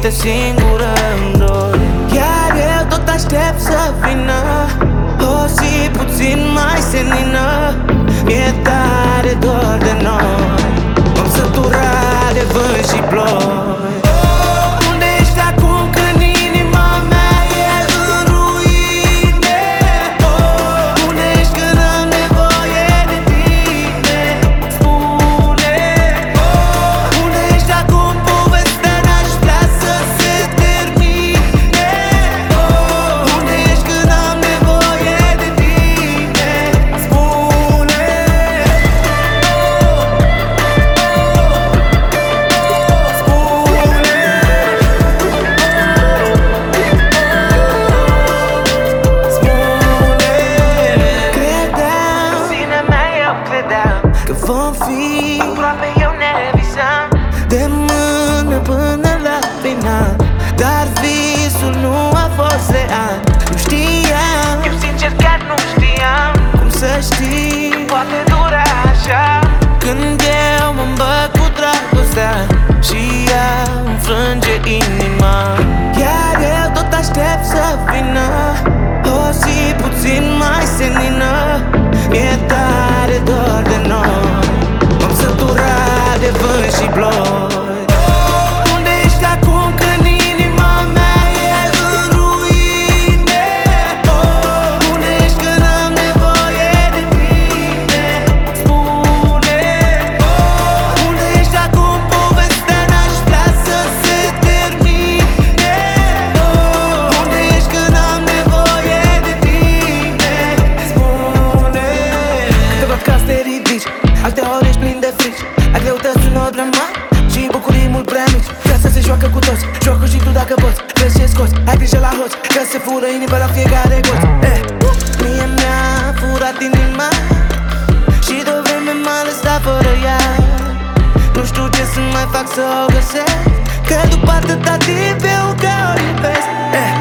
minte singură în dor. Iar eu tot aștept să vină o zi puțin mai senină. Mi-e tare dor de noi, m-am săturat de vânt și ploi. Unde ești acum când inima mea e în ruine? Unde ești când am nevoie de tine? Spune. Unde ești acum, povestea n-aș vrea să se termine. Unde ești când am nevoie de tine? Spune. Că vom fi aproape, eu ne revisam de mână până la final. Dar visul nu a fost real. Nu știam, eu sincer chiar nu știam cum să știi, poate dura așa. Când eu mă îmbăt cu dragostea și ea îmi frânge inima. Iar eu tot aștept să vină o zi puțin mai senină. Mi-e tare dor de noi, m-am săturat de vânt și ploi. Unde ești acum când inima mea e în ruine? Unde ești când am nevoie de tine? Spune. Unde ești acum, povestea n-aș vrea să se termine. Unde ești când am nevoie de tine? Spune. Câteva caz te ridici, alte ori ești plin de frici. Ai greutăți unor prea mari și bucurii mult prea mici. Viața se joacă cu toți, joacă și tu dacă poți. Vezi ce scoți, ai grijă la hoți, că se fură inima la fiecare goț. Mie mi-a furat inima și de o vreme m-a lăsat fără ea. Nu știu ce să mai fac să o găsesc, că după atâta timp eu că o iubesc.